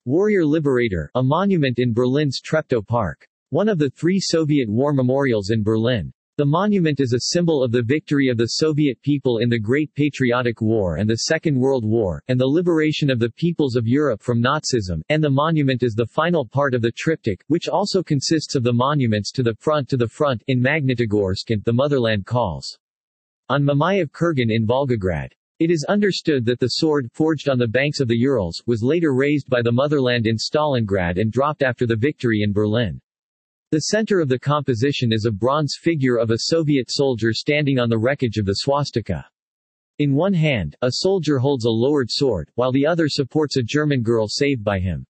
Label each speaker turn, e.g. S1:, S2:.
S1: Warrior Liberator, a monument in Berlin's Treptow Park. One of the 3 Soviet war memorials in Berlin. The monument is a symbol of the victory of the Soviet people in the Great Patriotic War and the Second World War, and the liberation of the peoples of Europe from Nazism, and the monument is the final part of the triptych, which also consists of the monuments to the front in Magnitogorsk and The Motherland Calls. On Mamayev Kurgan in Volgograd. It is understood that the sword, forged on the banks of the Urals, was later raised by the motherland in Stalingrad and dropped after the victory in Berlin. The center of the composition is a bronze figure of a Soviet soldier standing on the wreckage of the swastika. In one hand, a soldier holds a lowered sword, while the other supports a German girl saved by him.